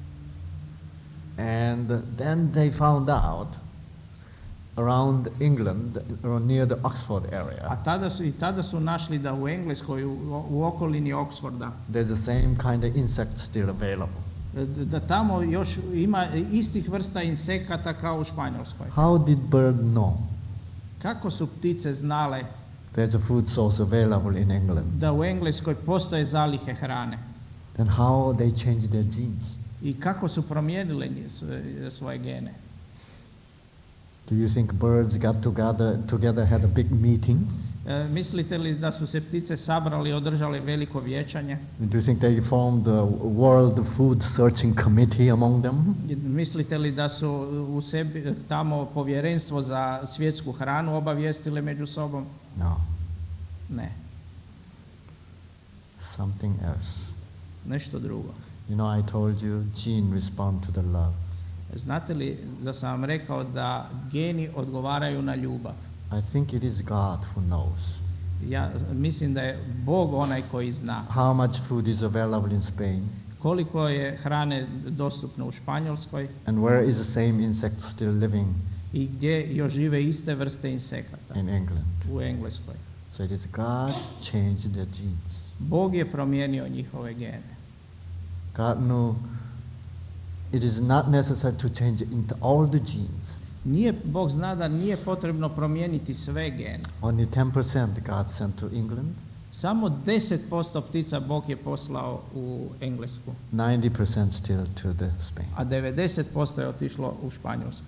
And then they found out around England, near the Oxford area. A tada su našli da u Engleskoj, u okolini Oxforda, there's the same kind of insect still available. Da tamo još ima istih vrsta insekata kao u Španjolskoj. How did bird know? Kako su ptice znale there's a food source available in England? Da u Engleskoj postoje zalihe hrane. Then how they changed their genes? I kako su promijenile svoje gene? Do you think birds got together had a big meeting? Mislite li da su se ptice sabrali i održali veliko vijećanje? Do you think they formed a World Food Searching Committee among them? Mislite li da su u sebi tamo povjerenstvo za svjetsku hranu obavijestile među sobom? No. Ne. Something else. Nešto drugo. You know, I told you, gene respond to the love. Znate li da sam vam rekao da geni odgovaraju na ljubav? I think it is God who knows. Ja mislim da je Bog onaj koji zna. How much food is available in Spain? Koliko je hrane dostupno u Španjolskoj? And where is the same insect still living? I gdje još žive iste vrste insekata? In England. U Engleskoj. So it is God changed their genes. Bog je promijenio njihove gene. God knew it is not necessary to change into all the genes. Bog zna da nije potrebno promijeniti sve gene. Only 10% God sent to England. Samo 10% ptica Bog je poslao u Englesku. 90% still to the Spain. A 90% je otišlo u Španjolsku.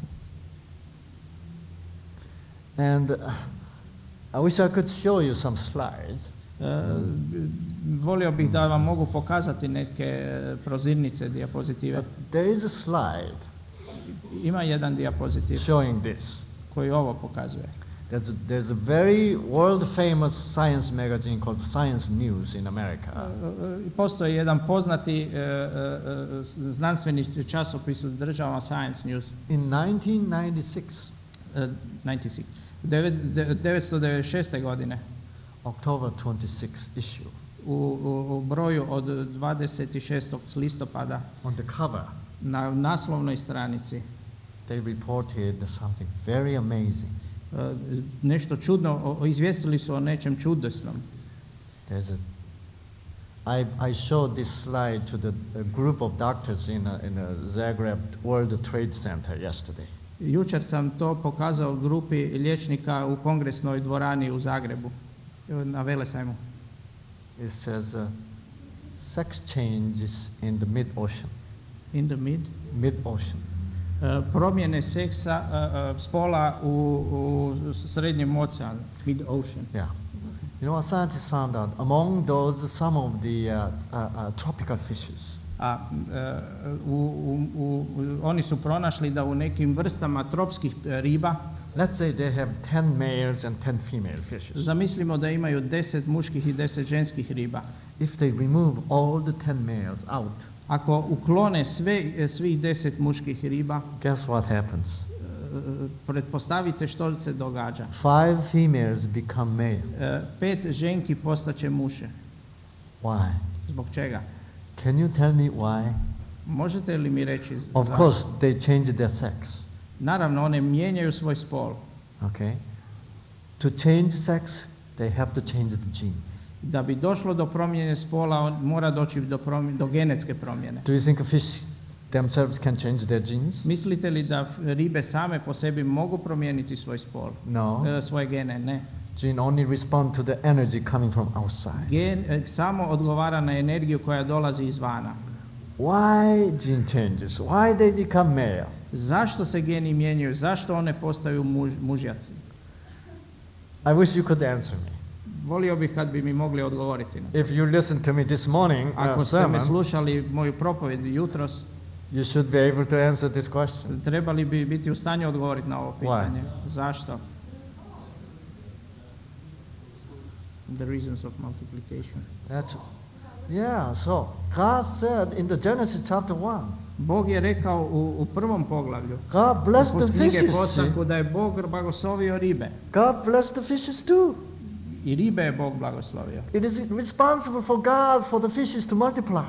And I wish I could show you some slides. Volio bih da vam mogu pokazati neke prozirnice, dijapozitive. There is a slide. Ima jedan dijapozitiv showing this. Koji ovo pokazuje. There's a very world famous science magazine called Science News in America. Postoji jedan poznati znanstveni časopis u državama Science News. In 1996. godine. October 26 issue. U broju od 26. listopada. On the cover. Na naslovnoj stranici. They reported something very amazing. Nešto čudno, izvijestili su o nečem čudesnom. I showed this slide to the group of doctors in a Zagreb World Trade Center yesterday. Jučer sam to pokazao grupi liječnika u kongresnoj dvorani u Zagrebu, na Velesajmu. It says sex changes in the mid-ocean. In the mid-ocean. Promjene seksa spola u srednjem oceanu, mid-ocean. Yeah. You know what scientists found out? Among those, some of the tropical fishes. Oni su pronašli da u nekim vrstama tropskih riba, let's say they have 10 males and 10 female fishes. Zamislimo da imaju 10 muških i 10 ženskih riba. If they remove all the 10 males out, Ako uklone svih 10 muških riba, guess what happens? pretpostavite što se događa. 5 females become male. 5 ženki postaće muše. Why? Zbog čega? Can you tell me why? Možete li mi reći Of zašto? course, they change their sex. Naravno, one mijenjaju svoj spol. Okay? To change sex, they have to change the gene. Da bi došlo do promjene spola, on mora doći do genetske promjene. Do you think a fish themselves can change their genes? Mislite li da ribe same po sebi mogu promijeniti svoj spol? No. Svoje gene? Ne. Gene only respond to the energy coming from outside. Gen samo odgovara na energiju koja dolazi izvana. Why gene changes? Why they become male? Zašto se geni mijenjaju? Zašto one postaju mužjaci? I wish you could answer me. Volio bih kad bi mi mogli odgovoriti na to. If you listen to me this morning, Ako ste me sermon, slušali moju propovjed jutros, you should be able to answer this question. trebali bi biti u stanju odgovoriti na ovo pitanje. Zašto? The reasons of multiplication. So God said in the Genesis chapter 1, Bog je rekao u prvom poglavlju, God blessed the knjige fishes. Postanku, da je Bog blagoslovio ribe. God blessed the fishes too. I ribe je Bog blagoslovio. It is responsible for God for the fishes to multiply.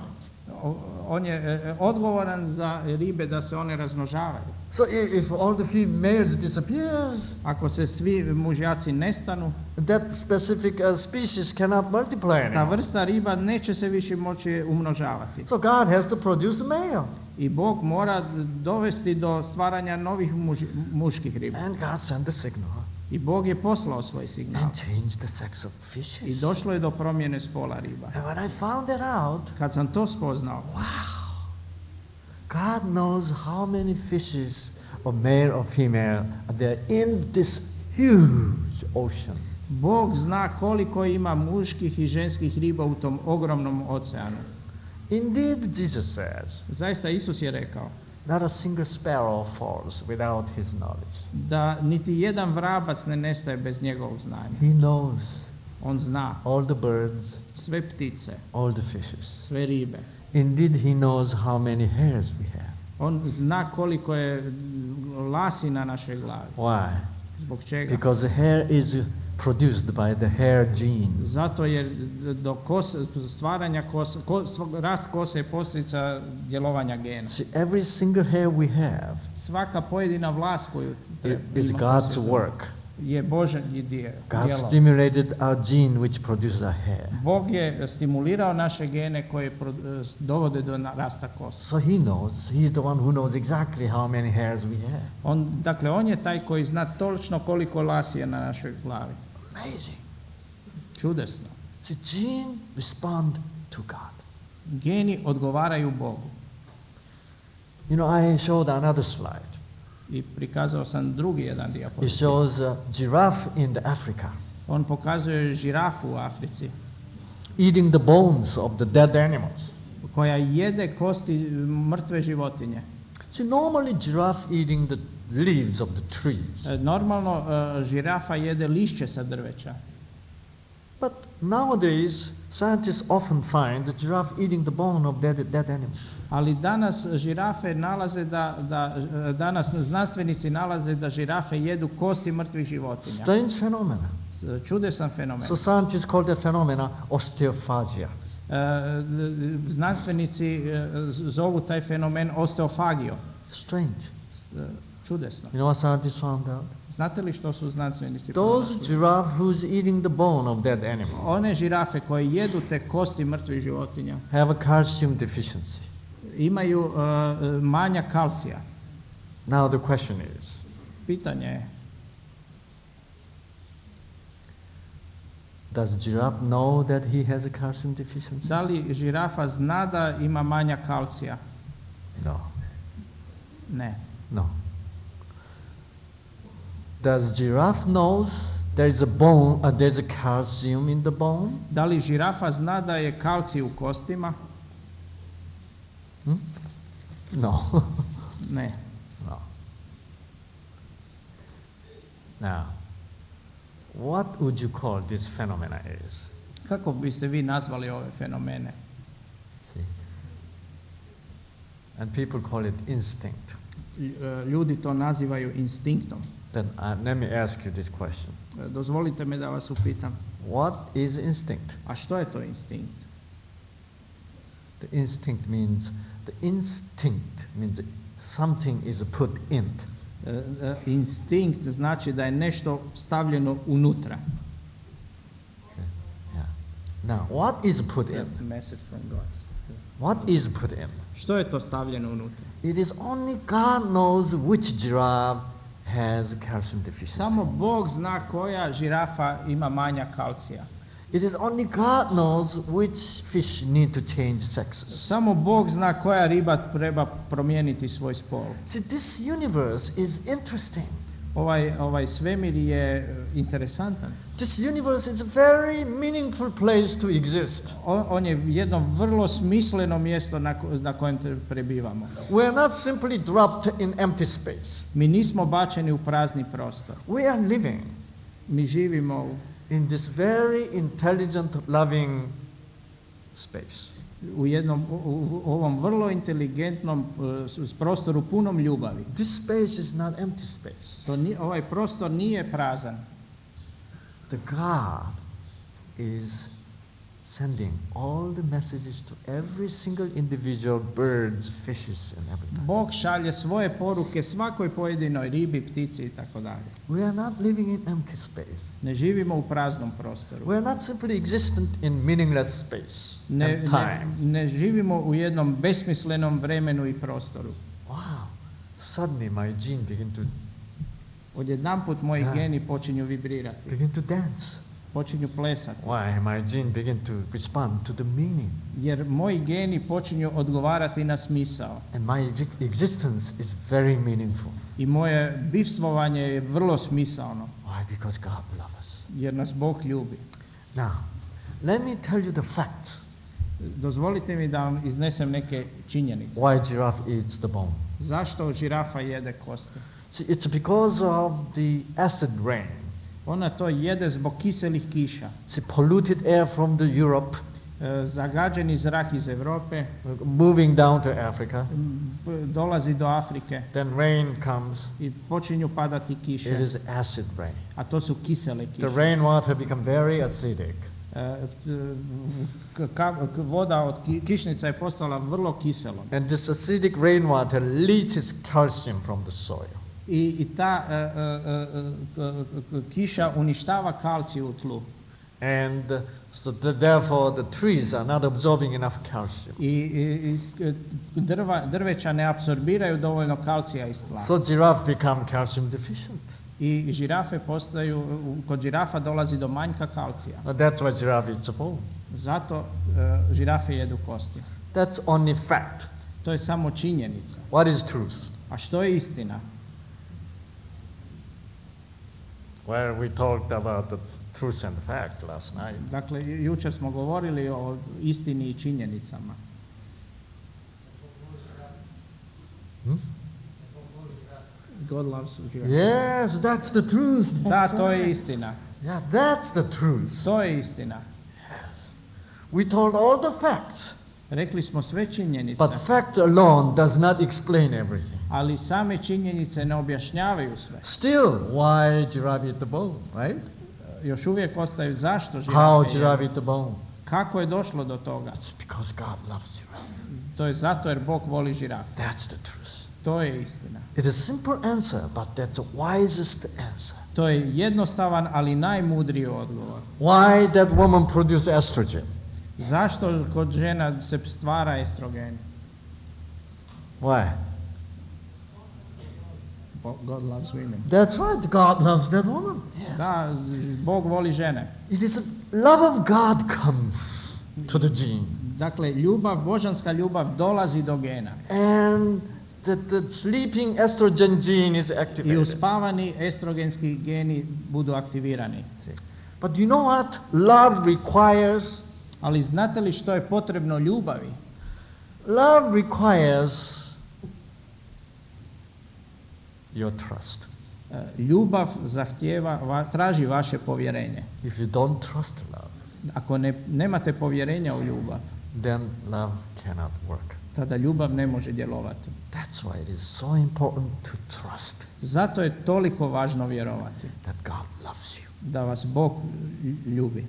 On je odgovoran za ribe da se one razmnožavaju. So if all the females disappears, ako se svi mužjaci nestanu, that specific species cannot multiply anymore. Ta vrsta riba neće se više moći umnožavati. So God has to produce a male. I Bog mora dovesti do stvaranja novih muških riba. And God sent the signal. I Bog je poslao svoj signal. And changed the sex of fishes. I došlo je do promjene spola riba. And when I found that out, kad sam to spoznao, wow, God knows how many fishes, or male or female, are there in this huge ocean. Bog zna koliko ima muških i ženskih riba u tom ogromnom oceanu. Indeed, Jesus says, zaista Isus je rekao, not a single sparrow falls without his knowledge. Da niti jedan vrabac ne nestaje bez njegovog znanja. He knows. On zna. All the birds. Sve ptice. All the fishes. Sve ribe. Indeed, he knows how many hairs we have. On zna koliko je lasi na našoj glavi. Why? Zbog čega? Because the hair is produced by the hair gene. Zato jer do stvaranja kose, rast kose je posljedica djelovanja gena. See, every single hair we have, svaka pojedina vlas koju is God's work. Je Božji djelo. God stimulated our gene which produces our hair. Bog je stimulirao naše gene koje dovode do rasta kosa. So he knows, he's the one who knows exactly how many hairs we have. Dakle, on je taj koji zna točno koliko lasi je na našoj glavi. Amazing. Čudesno. See, gene respond to God. Geni odgovaraju Bogu. You know, I showed another slide. I prikazao sam drugi jedan dijapozitiv. It shows a giraffe in Africa. On pokazuje žirafu u Africi. Eating the bones of the dead animals. Koja jede kosti mrtve životinje. See, normally giraffe eating the leaves of the trees. Normalno žirafa jede lišće sa drveća. But nowadays, scientists often find the giraffe eating the bone of dead animals. Ali danas žirafe nalaze danas znanstvenici nalaze da žirafe jedu kosti mrtvih životinja. Strange phenomena. Čudesan fenomen. So scientists call that phenomena osteophagia. Znanstvenici zovu taj fenomen osteofagio. Strange. Čudesno. You know what scientists found out? Znate li što su znanstvenici pronašli? Those giraffe who's eating the bone of dead animal. One žirafe koje jedu te kosti mrtvih životinja have a calcium deficiency. Imaju manjak kalcija. Now the question is, pitanje je, does giraffe know that he has a calcium deficiency? Da li žirafa zna da ima manjak kalcija? No. Ne. No. Does giraffe knows there is a bone, there's a calcium in the bone? Da li žirafa zna da je kalcij u kostima? No. Ne. No. Now, what would you call this phenomena is? Kako biste vi nazvali ove fenomene? See? And people call it instinct. Ljudi to nazivaju instinktom. Then let me ask you this question. Dozvolite me da vas upitam. What is instinct? A što je to instinkt? The instinct means that something is put in. Instinkt znači da je nešto stavljeno unutra. Okay. Yeah. Now, what is put in? Message from God. What is put in? Što je to stavljeno unutra? It is only God knows which giraffe has calcium deficiency. Samo Bog zna koja žirafa ima manjak kalcija. It is only God knows which fish need to change sexes. Samo Bog zna koja riba treba promijeniti svoj spol. See, this universe is interesting. Ovaj svemir je interesantan. This universe is a very meaningful place to exist. On je jedno vrlo smisleno mjesto na kojem prebivamo. We are not simply dropped in empty space. Mi nismo bačeni u prazni prostor. We are living Mi živimo in this very intelligent, loving space. u ovom vrlo inteligentnom prostoru punom ljubavi. This space is not empty space. Ovaj prostor nije prazan. The God is sending all the messages to every single individual birds, fishes and everything. Bog šalje svoje poruke svakoj pojedinoj ribi, ptici i tako dalje. We are not living in empty space. Ne živimo u praznom prostoru. We are not simply existent in meaningless space and time. Ne živimo u jednom besmislenom vremenu i prostoru. Wow! Suddenly my gene begin to Odjedanput moji geni počinju vibrirati. begin to dance. Počinju plesati. Why? My gene begin to respond to the meaning. Jer moji geni počinju odgovarati na smisao. And my existence is very meaningful. I moje bivstvovanje je vrlo smisaono. Why? Because God loves us. Jer nas Bog ljubi. Now, let me tell you the facts. Dozvolite mi da vam iznesem neke činjenice. Why giraffe eats the bone? Zašto žirafa jede kosti? See, it's because of the acid rain. Ona to jede zbog kiselih kiša. It's polluted air from the Europe, Zagađeni zrak iz Europe, moving down to Africa. dolazi do Afrike Then rain comes. i počinju padati It kiše. is acid rain. A to su kisele The kiše. rainwater become very acidic. Voda od kišnica je postala vrlo kiselom. And this acidic rainwater leaches calcium from the soil. I ta kiša uništava kalcij u tlu. And therefore the trees are not absorbing enough calcium. I drveća ne apsorbiraju dovoljno kalcija iz tla. So giraffe become calcium deficient. I žirafe kod žirafa dolazi do manjka kalcija. That's why giraffe eats a bone. Zato žirafe jedu kosti. That's only fact. To je samo činjenica. What is truth? A što je istina? Well, we talked about the truth and fact last night. Dakle, jučer smo govorili o istini i činjenicama. God loves you. Yes, that's the truth. Da, to je istina. Yeah, that's the truth. To je istina. Yes. We told all the facts. Rekli smo sve činjenice. But fact alone does not explain everything. Ali same činjenice ne objašnjavaju sve. Still, why giraffe eat the bone, right? Još uvijek ostaju zašto How žirafe giraffe jedu. eat the bone? Kako je došlo do toga? It's because God loves giraffe. To je zato jer Bog voli žirafe. That's the truth. To je istina. It is a simple answer, but that's the wisest answer. To je jednostavan, ali najmudriji odgovor. Why that woman produce estrogen? Zašto kod žena se stvara estrogen? Why? God loves women. That's right, God loves that woman. Yes. Da, Bog voli žene. It is love of God comes to the gene. Dakle, božanska ljubav dolazi do gena. And the sleeping estrogen gene is I activated. uspavani estrogenski geni budu aktivirani. But you know what love requires? Ali znate li što je potrebno ljubavi? Love requires your trust. Ljubav traži vaše povjerenje. If you don't trust love, Ako nemate povjerenja u ljubav, then love cannot work. tada ljubav ne može djelovati. That's why it is so important to trust Zato je toliko važno vjerovati that God loves you. da vas Bog ljubi.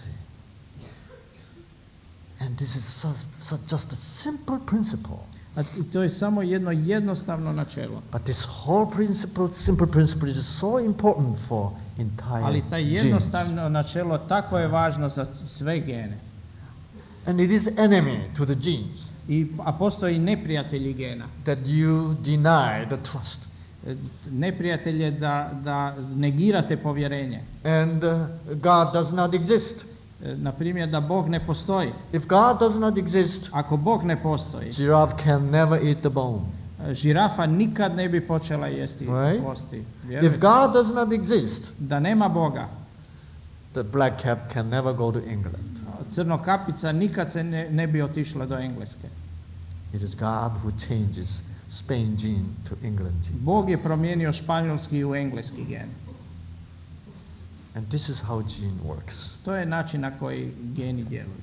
And this is just a simple principle. A to je samo jedno jednostavno načelo. But this whole principle, simple principle, is so important for entire Ali taj genes. jednostavno načelo tako je važno za sve gene. And it is enemy to the genes A postoji neprijatelji gena. that you deny the trust. Neprijatelj je da negirate povjerenje. And God does not exist. Na primjer da Bog ne postoji. If God does not exist, Ako Bog ne postoji, giraffe can never eat the bone. žirafa nikad ne bi počela jesti Right? kosti. If God does not exist, Da nema Boga, the black cap can never go to England. crnokapica nikad se ne bi otišla do Engleske. It is God who changes Spain gene to England gene. Bog je promijenio španjolski u engleski gen. And this is how gene works. To je način na koji geni djeluju.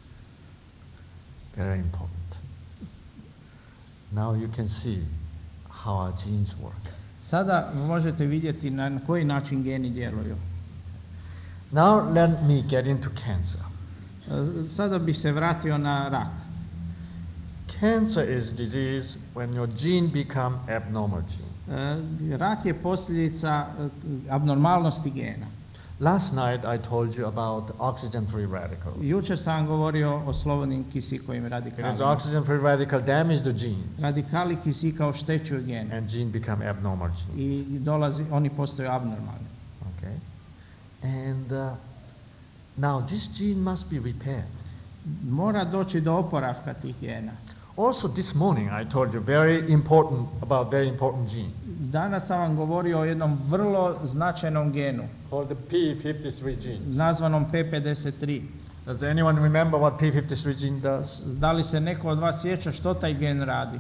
Very important. Now you can see how our genes work. Sada možete vidjeti na koji način geni djeluju. Now let me get into cancer. Sada bih se vratio na rak. Cancer is disease when your gene become abnormal gene. Rak je posljedica abnormalnosti gena. Last night I told you about oxygen-free radical. Jučer sam govorio o slobodnim kisikovim Because radikalima. oxygen-free radical damage the genes Radikali kisika oštećuju gene and gene become abnormal gene. i oni postaju abnormalni. Okay? And now this gene must be repaired. Mora doći do oporavka tih gena. Also this morning I told you very important gene Danas sam vam govorio o jednom vrlo značajnom genu, called the P53 gene. nazvanom P53. Does anyone remember what P53 gene does? Da li se neko od vas sjeća što taj gen radi?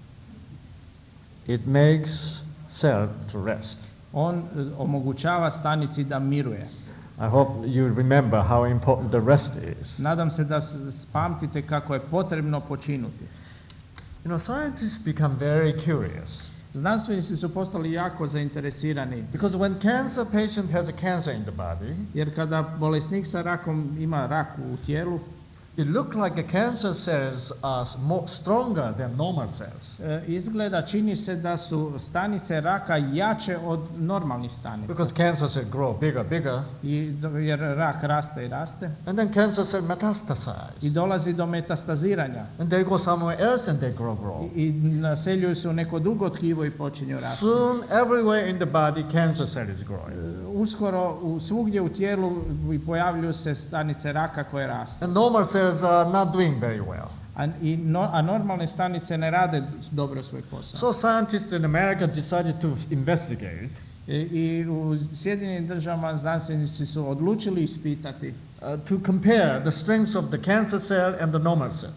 It makes cell to rest. On omogućava stanici da miruje. I hope you remember how important the rest is. Nadam se da pamtite kako je potrebno počinuti. You know, scientists become very curious. Znanstvenici su postali jako zainteresirani. Because when cancer patient has a cancer in the body, Jer kada bolesnik sa rakom ima rak u tijelu, it looks like the cancer cells are more stronger than normal cells. Izgleda, čini se da su stanice raka jače od normalnih stanica. Because cancer cells grow bigger, Jer rak raste i raste. and then cancer cells metastasize. I dolazi do metastaziranja. And they go somewhere else and they grow. I naseljuju se u neko drugo tkivo i počinju rasti. Soon, everywhere in the body, cancer cell is growing. Uskoro svugdje u tijelu pojavljuju se stanice raka koje rastu. And normal cells are not doing very well. A normalne stanice ne rade dobro svoj posao. So scientists in America decided to investigate I u Sjedinjenim državama znanstvenici su odlučili ispitati to compare the strengths of the cancer cell and the normal cell.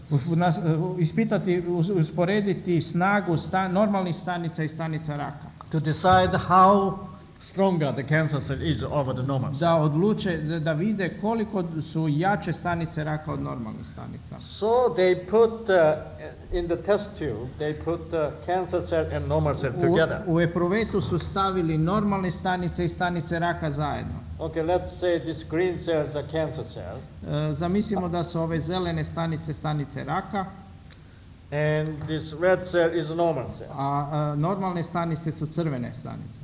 Usporediti snagu normalnih stanica i stanica raka. To decide how stronger the cancer cell is over the normal cell. Da odluče, da vide koliko su jače stanice raka od normalnih stanica. So they put in the test tube, they put cancer cell and normal cell together. U epruvetu su stavili normalne stanice i stanice raka zajedno. Okay, let's say these green cells are cancer cells. Zamislimo da su ove zelene stanice stanice raka, and this red cell is a normal cell. a normalne stanice su crvene stanice.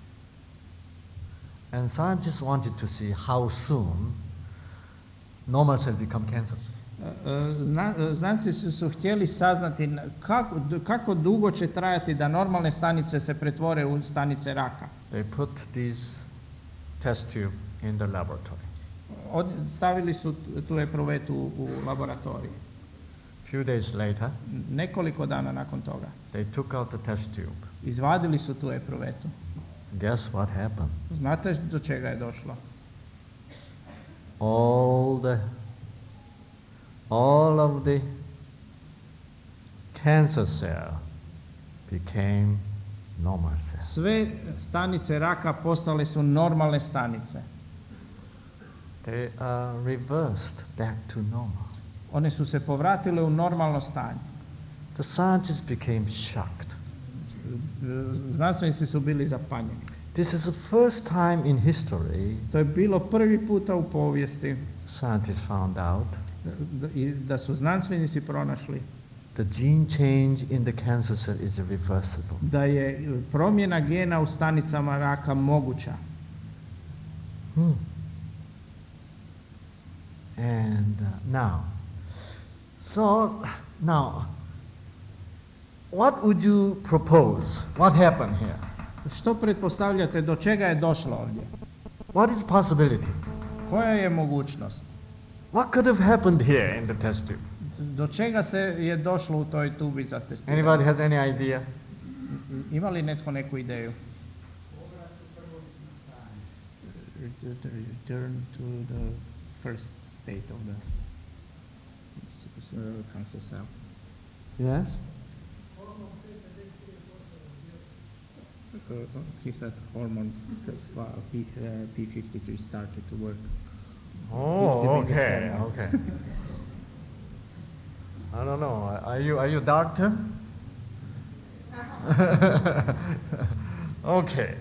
And scientists wanted to see how soon normal cell become cancer cell. Znanstvenici su htjeli saznati kako dugo će trajati da normalne stanice se pretvore u stanice raka. They put these test tube in the laboratory. Stavili su tu epruvetu u laboratoriju. Few days later, Nekoliko dana nakon toga they took out the test tube. izvadili su tu epruvetu. Guess what happened? Znate do čega je došlo? All of the cancer cell became normal cells. Sve stanice raka postale su normalne stanice. They are reversed back to normal. One su se povratile u normalno stanje. The scientists became shocked. Znanstvenici su bili zapanjeni. This is the first time in history To je bilo prvi puta u povijesti scientists found out da su znanstvenici pronašli the gene change in the cancer cell is reversible. da je promjena gena u stanicama raka moguća. And now, what would you propose? What happened here? Što pretpostavljate, do čega je došlo ovdje? What is possibility? Koja je mogućnost? What could have happened here in the test tube? Do čega se je došlo u toj tubi za testiranje? Anybody has any idea? Ima li netko neku ideju? Return to the first state of the cancer cell. Yes? He said hormone P53 started to work. Oh, okay. I don't know. Are you doctor? Okay.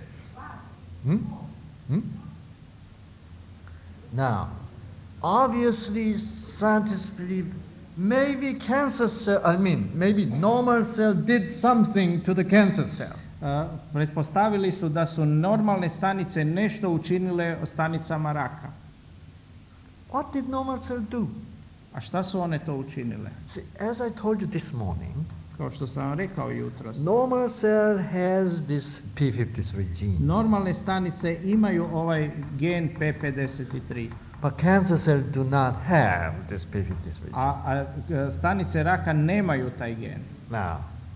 Now, obviously, scientists believe maybe maybe normal cell did something to the cancer cell. Pretpostavili su da su normalne stanice nešto učinile o stanicama raka. What did normal cell do? A šta su one to učinile? See, as I told you this morning, kao što sam vam rekao jutros, normal cell has this P53 gene. Normalne stanice imaju ovaj gen P53. But cancer cells do not have this P53 gene. A stanice raka nemaju taj gen. Now,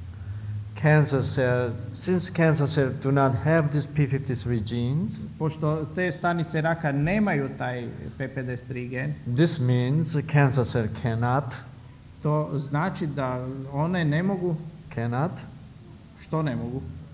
since cancer cells do not have this P53 genes, pošto te stanice raka nemaju taj P53 gen, this means the cancer cell cannot. To znači da one ne mogu. Cannot. Što ne mogu?